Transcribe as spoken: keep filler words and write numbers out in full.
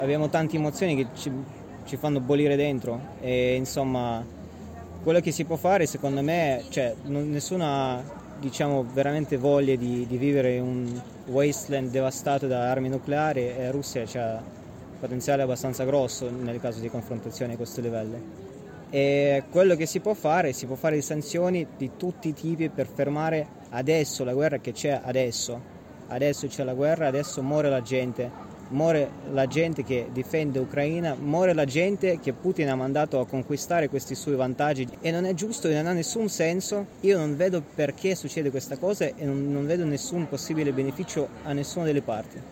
Abbiamo tante emozioni che ci, ci fanno bollire dentro e insomma quello che si può fare secondo me, cioè non, nessuno ha diciamo veramente voglia di, di vivere in un wasteland devastato da armi nucleari e la Russia c'ha un potenziale abbastanza grosso nel caso di confrontazione a questo livello. E quello che si può fare, si può fare sanzioni di tutti i tipi per fermare adesso la guerra che c'è adesso. Adesso c'è la guerra, adesso muore la gente. Muore la gente che difende Ucraina, muore la gente che Putin ha mandato a conquistare questi suoi vantaggi e non è giusto e non ha nessun senso. Io non vedo perché succede questa cosa e non, non vedo nessun possibile beneficio a nessuna delle parti.